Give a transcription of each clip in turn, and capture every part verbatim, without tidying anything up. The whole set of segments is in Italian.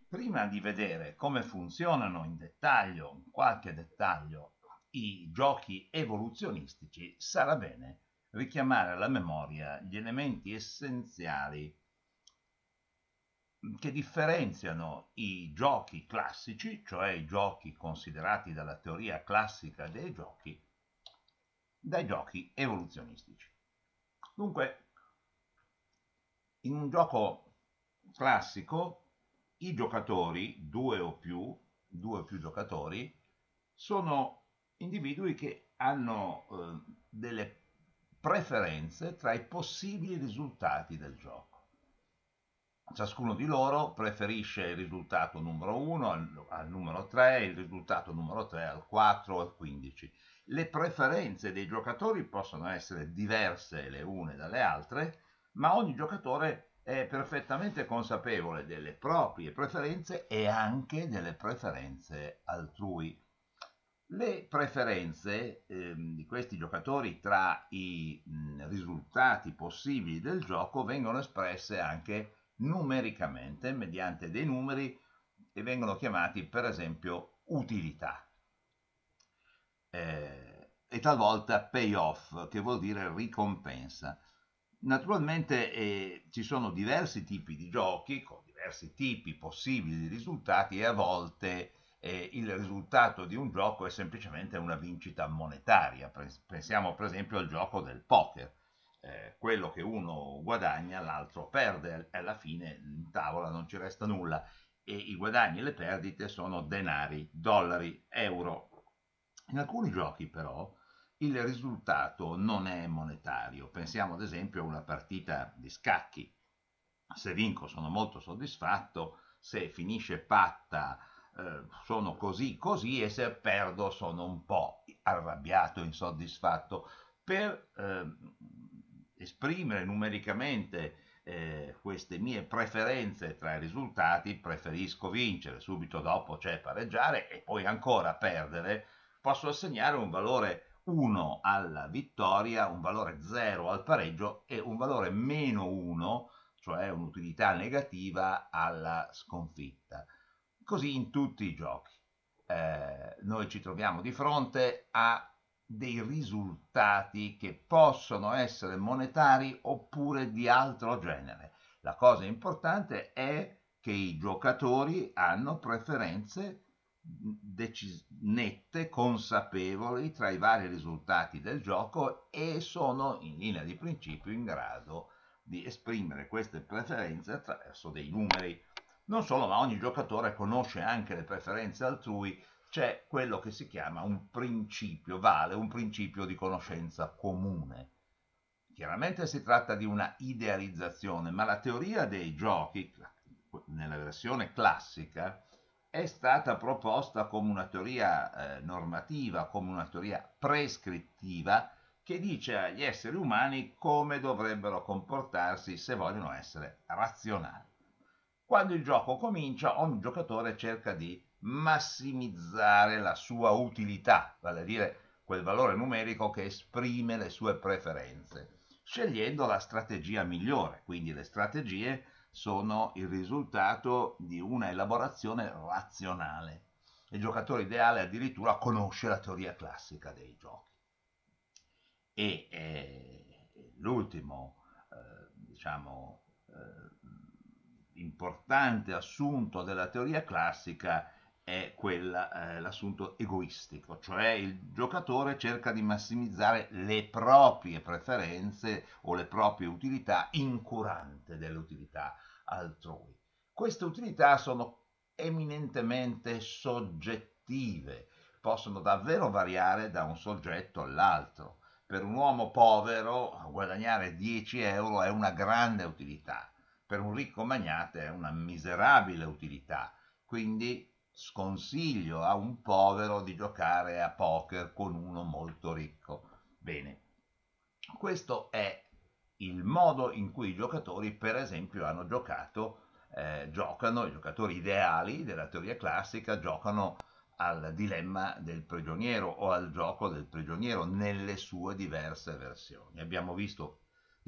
Prima di vedere come funzionano in dettaglio, in qualche dettaglio, i giochi evoluzionistici, sarà bene richiamare alla memoria gli elementi essenziali che differenziano i giochi classici, cioè i giochi considerati dalla teoria classica dei giochi, dai giochi evoluzionistici. Dunque, in un gioco classico i giocatori, due o più, due o più giocatori, sono individui che hanno eh, delle preferenze tra i possibili risultati del gioco. Ciascuno di loro preferisce il risultato numero uno al, al numero tre, il risultato numero tre al quattro o al quindici. Le preferenze dei giocatori possono essere diverse le une dalle altre, ma ogni giocatore è perfettamente consapevole delle proprie preferenze e anche delle preferenze altrui. Le preferenze ehm, di questi giocatori tra i mh, risultati possibili del gioco vengono espresse anche numericamente mediante dei numeri che vengono chiamati per esempio utilità eh, e talvolta payoff, che vuol dire ricompensa. Naturalmente eh, ci sono diversi tipi di giochi con diversi tipi possibili di risultati e a volte eh, il risultato di un gioco è semplicemente una vincita monetaria. Pensiamo per esempio al gioco del poker. Eh, quello che uno guadagna l'altro perde e alla fine in tavola non ci resta nulla e i guadagni e le perdite sono denari, dollari, euro. In alcuni giochi però il risultato non è monetario. Pensiamo ad esempio a una partita di scacchi. Se vinco sono molto soddisfatto, se finisce patta eh, sono così così e se perdo sono un po' arrabbiato, insoddisfatto. Per eh, esprimere numericamente eh, queste mie preferenze tra i risultati, preferisco vincere, subito dopo c'è pareggiare e poi ancora perdere, posso assegnare un valore uno alla vittoria, un valore zero al pareggio e un valore meno uno, cioè un'utilità negativa, alla sconfitta. Così in tutti i giochi. Eh, noi ci troviamo di fronte a dei risultati che possono essere monetari oppure di altro genere. La cosa importante è che i giocatori hanno preferenze decis- nette, consapevoli tra i vari risultati del gioco e sono in linea di principio in grado di esprimere queste preferenze attraverso dei numeri. Non solo, ma ogni giocatore conosce anche le preferenze altrui, c'è quello che si chiama un principio, vale un principio di conoscenza comune. Chiaramente si tratta di una idealizzazione, ma la teoria dei giochi, nella versione classica, è stata proposta come una teoria eh, normativa, come una teoria prescrittiva che dice agli esseri umani come dovrebbero comportarsi se vogliono essere razionali. Quando il gioco comincia, ogni giocatore cerca di massimizzare la sua utilità, vale a dire quel valore numerico che esprime le sue preferenze, scegliendo la strategia migliore. Quindi le strategie sono il risultato di una elaborazione razionale. Il giocatore ideale addirittura conosce la teoria classica dei giochi. E eh, l'ultimo, eh, diciamo, eh, importante assunto della teoria classica è quella, eh, l'assunto egoistico, cioè il giocatore cerca di massimizzare le proprie preferenze o le proprie utilità incurante delle utilità altrui. Queste utilità sono eminentemente soggettive, possono davvero variare da un soggetto all'altro. Per un uomo povero guadagnare dieci euro è una grande utilità, per un ricco magnate è una miserabile utilità, quindi sconsiglio a un povero di giocare a poker con uno molto ricco. Bene, questo è il modo in cui i giocatori, per esempio, hanno giocato, eh, giocano, i giocatori ideali della teoria classica giocano al dilemma del prigioniero o al gioco del prigioniero nelle sue diverse versioni. Abbiamo visto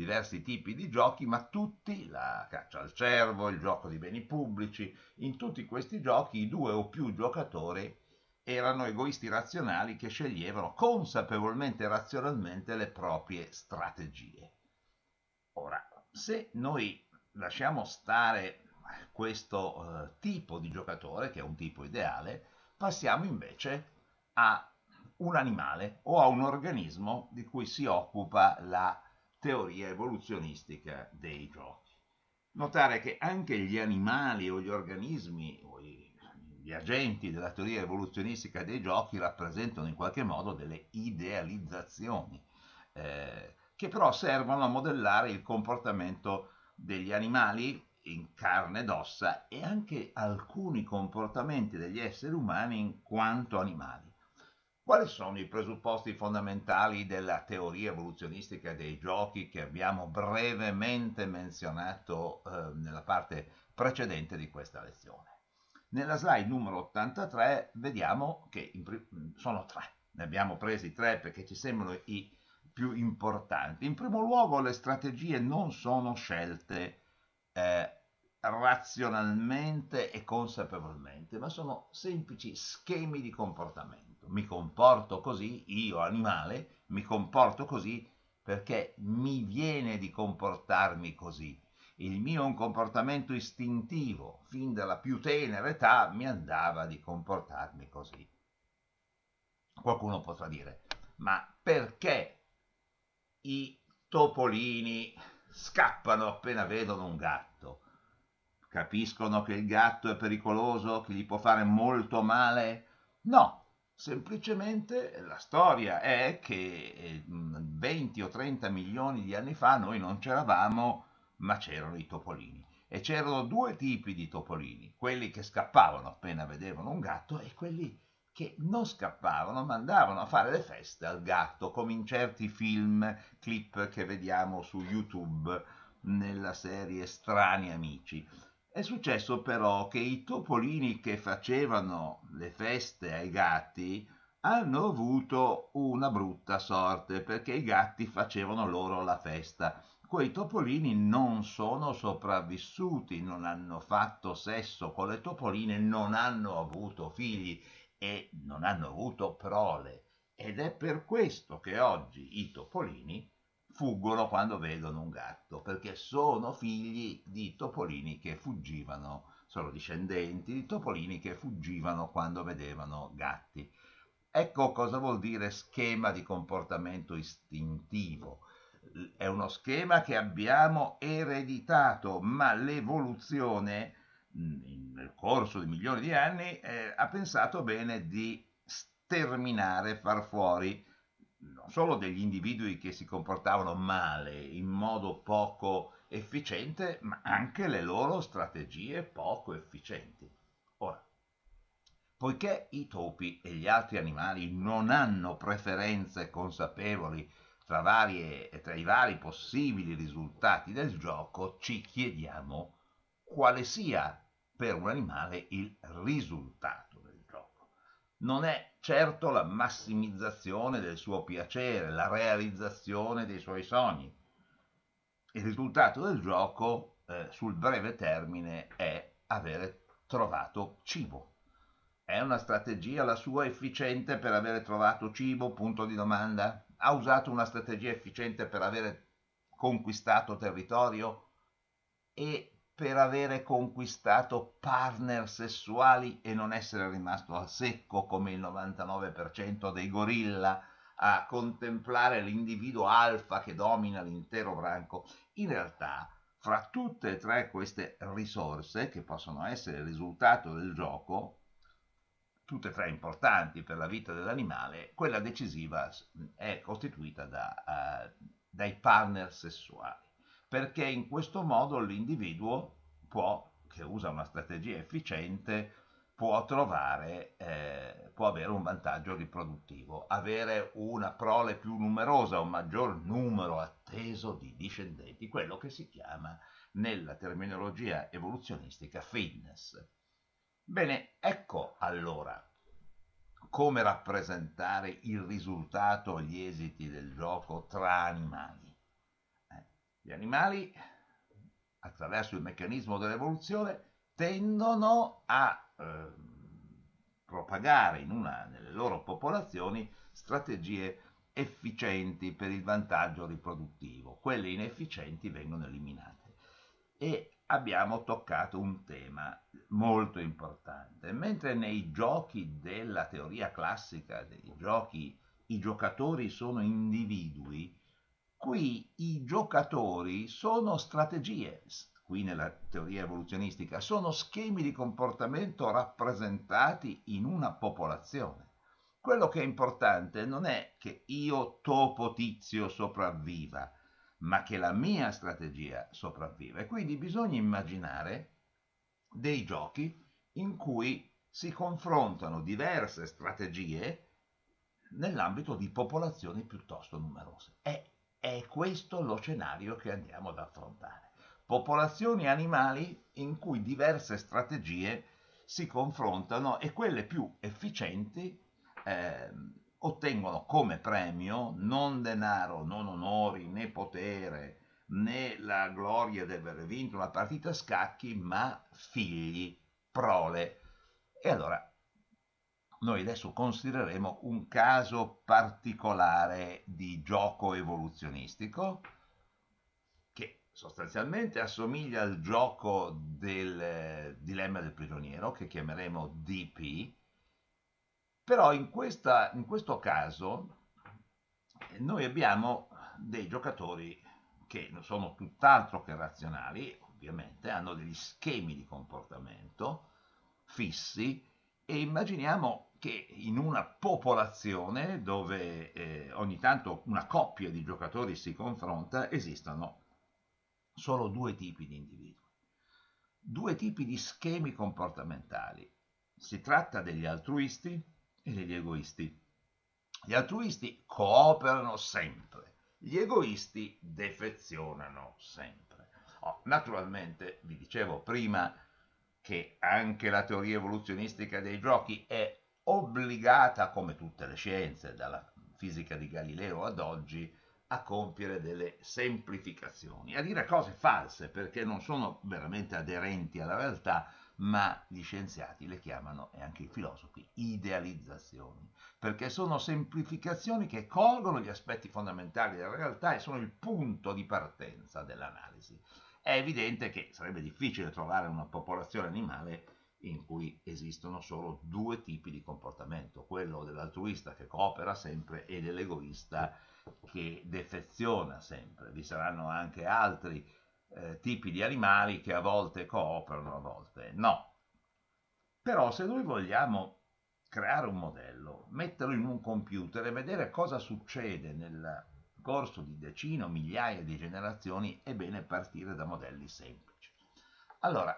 diversi tipi di giochi, ma tutti, la caccia al cervo, il gioco di beni pubblici, in tutti questi giochi i due o più giocatori erano egoisti razionali che sceglievano consapevolmente e razionalmente le proprie strategie. Ora, se noi lasciamo stare questo eh, tipo di giocatore, che è un tipo ideale, passiamo invece a un animale o a un organismo di cui si occupa la teoria evoluzionistica dei giochi. Notare che anche gli animali o gli organismi o i, gli agenti della teoria evoluzionistica dei giochi rappresentano in qualche modo delle idealizzazioni, eh, che però servono a modellare il comportamento degli animali in carne ed ossa e anche alcuni comportamenti degli esseri umani in quanto animali. Quali sono i presupposti fondamentali della teoria evoluzionistica dei giochi che abbiamo brevemente menzionato eh, nella parte precedente di questa lezione? Nella slide numero ottantatré vediamo che sono tre, ne abbiamo presi tre perché ci sembrano i più importanti. In primo luogo, le strategie non sono scelte eh, razionalmente e consapevolmente, ma sono semplici schemi di comportamento. Mi comporto così, io animale, mi comporto così perché mi viene di comportarmi così. Il mio è un comportamento istintivo, fin dalla più tenera età mi andava di comportarmi così. Qualcuno potrà dire, ma perché i topolini scappano appena vedono un gatto? Capiscono che il gatto è pericoloso, che gli può fare molto male? No, semplicemente la storia è che venti o trenta milioni di anni fa noi non c'eravamo, ma c'erano i topolini. E c'erano due tipi di topolini, quelli che scappavano appena vedevano un gatto e quelli che non scappavano, ma andavano a fare le feste al gatto, come in certi film, clip che vediamo su YouTube nella serie Strani Amici. È successo però che i topolini che facevano le feste ai gatti hanno avuto una brutta sorte perché i gatti facevano loro la festa. Quei topolini non sono sopravvissuti, non hanno fatto sesso con le topoline, non hanno avuto figli e non hanno avuto prole. Ed è per questo che oggi i topolini fuggono quando vedono un gatto, perché sono figli di topolini che fuggivano, sono discendenti di topolini che fuggivano quando vedevano gatti. Ecco cosa vuol dire schema di comportamento istintivo. È uno schema che abbiamo ereditato, ma l'evoluzione nel corso di milioni di anni eh, ha pensato bene di sterminare, far fuori non solo degli individui che si comportavano male, in modo poco efficiente, ma anche le loro strategie poco efficienti. Ora, poiché i topi e gli altri animali non hanno preferenze consapevoli tra, varie, tra i vari possibili risultati del gioco, ci chiediamo quale sia per un animale il risultato del gioco. Non è certo la massimizzazione del suo piacere, la realizzazione dei suoi sogni. Il risultato del gioco eh, sul breve termine è avere trovato cibo. È una strategia la sua efficiente per avere trovato cibo? Punto di domanda. Ha usato una strategia efficiente per avere conquistato territorio e per avere conquistato partner sessuali e non essere rimasto al secco come il novantanove per cento dei gorilla a contemplare l'individuo alfa che domina l'intero branco. In realtà, fra tutte e tre queste risorse che possono essere il risultato del gioco, tutte e tre importanti per la vita dell'animale, quella decisiva è costituita da, uh, dai partner sessuali, perché in questo modo l'individuo può, che usa una strategia efficiente, può trovare, eh, può avere un vantaggio riproduttivo, avere una prole più numerosa, un maggior numero atteso di discendenti, quello che si chiama nella terminologia evoluzionistica fitness. Bene, ecco allora come rappresentare il risultato, gli esiti del gioco tra animali. Eh, Gli animali, attraverso il meccanismo dell'evoluzione, tendono a eh, propagare in una, nelle loro popolazioni strategie efficienti per il vantaggio riproduttivo. Quelle inefficienti vengono eliminate. E abbiamo toccato un tema molto importante. Mentre nei giochi della teoria classica, dei giochi, i giocatori sono individui, qui i giocatori sono strategie, qui nella teoria evoluzionistica, sono schemi di comportamento rappresentati in una popolazione. Quello che è importante non è che io, topo tizio, sopravviva, ma che la mia strategia sopravviva. E quindi bisogna immaginare dei giochi in cui si confrontano diverse strategie nell'ambito di popolazioni piuttosto numerose. È, è questo lo scenario che andiamo ad affrontare. Popolazioni animali in cui diverse strategie si confrontano e quelle più efficienti eh, ottengono come premio non denaro, non onori, né potere, né la gloria di aver vinto una partita a scacchi, ma figli, prole. E allora noi adesso considereremo un caso particolare di gioco evoluzionistico che sostanzialmente assomiglia al gioco del eh, dilemma del prigioniero, che chiameremo D P, però in, questa, in questo caso eh, noi abbiamo dei giocatori che non sono tutt'altro che razionali, ovviamente, hanno degli schemi di comportamento fissi e immaginiamo che in una popolazione dove eh, ogni tanto una coppia di giocatori si confronta esistano solo due tipi di individui, due tipi di schemi comportamentali. Si tratta degli altruisti e degli egoisti. Gli altruisti cooperano sempre, gli egoisti defezionano sempre. Oh, naturalmente, vi dicevo prima che anche la teoria evoluzionistica dei giochi è obbligata, come tutte le scienze, dalla fisica di Galileo ad oggi, a compiere delle semplificazioni, a dire cose false perché non sono veramente aderenti alla realtà, ma gli scienziati le chiamano, e anche i filosofi, idealizzazioni, perché sono semplificazioni che colgono gli aspetti fondamentali della realtà e sono il punto di partenza dell'analisi. È evidente che sarebbe difficile trovare una popolazione animale in cui esistono solo due tipi di comportamento, quello dell'altruista che coopera sempre e dell'egoista che defeziona sempre. Vi saranno anche altri eh, tipi di animali che a volte cooperano, a volte no. Però se noi vogliamo creare un modello, metterlo in un computer e vedere cosa succede nel corso di decine o migliaia di generazioni, è bene partire da modelli semplici. Allora,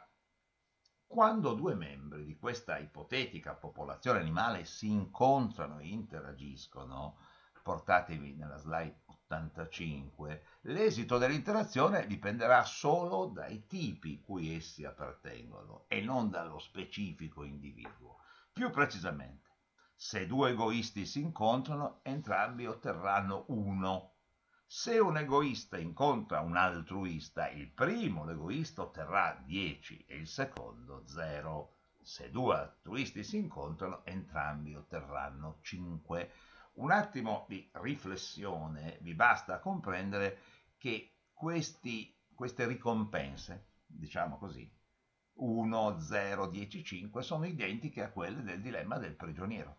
quando due membri di questa ipotetica popolazione animale si incontrano e interagiscono, portatevi nella slide ottantacinque, l'esito dell'interazione dipenderà solo dai tipi cui essi appartengono e non dallo specifico individuo. Più precisamente, se due egoisti si incontrano, entrambi otterranno uno. Se un egoista incontra un altruista, il primo, l'egoista, otterrà dieci e il secondo zero. Se due altruisti si incontrano, entrambi otterranno cinque. Un attimo di riflessione vi basta comprendere che questi, queste ricompense, diciamo così, uno, zero, dieci, cinque, sono identiche a quelle del dilemma del prigioniero.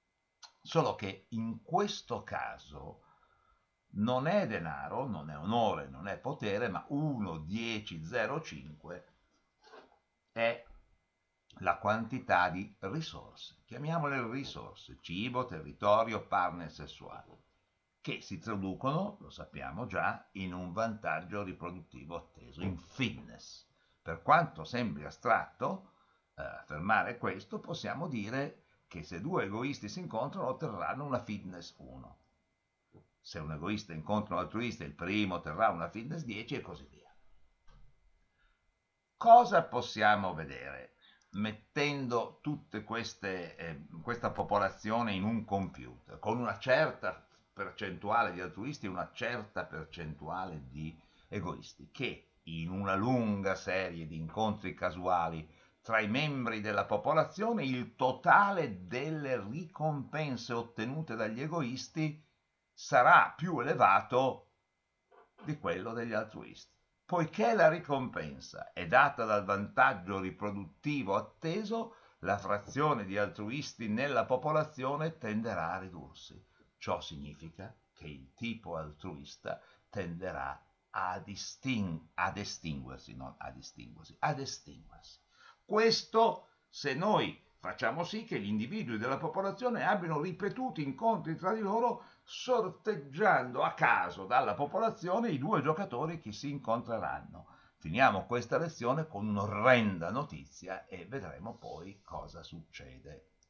Solo che in questo caso non è denaro, non è onore, non è potere, ma uno, dieci, zero, cinque è la quantità di risorse, chiamiamole risorse, cibo, territorio, partner sessuale, che si traducono, lo sappiamo già, in un vantaggio riproduttivo atteso, in fitness. Per quanto sembri astratto eh, affermare questo, possiamo dire che se due egoisti si incontrano otterranno una fitness uno. Se un egoista incontra un altruista, il primo otterrà una fitness dieci e così via. Cosa possiamo vedere mettendo tutta eh, questa popolazione in un computer, con una certa percentuale di altruisti e una certa percentuale di egoisti, che in una lunga serie di incontri casuali tra i membri della popolazione il totale delle ricompense ottenute dagli egoisti sarà più elevato di quello degli altruisti. Poiché la ricompensa è data dal vantaggio riproduttivo atteso, la frazione di altruisti nella popolazione tenderà a ridursi. Ciò significa che il tipo altruista tenderà a, disting- ad estinguersi, non a distinguersi, ad estinguersi. Questo se noi facciamo sì che gli individui della popolazione abbiano ripetuti incontri tra di loro, sorteggiando a caso dalla popolazione i due giocatori che si incontreranno. Finiamo questa lezione con un'orrenda notizia e vedremo poi cosa succede.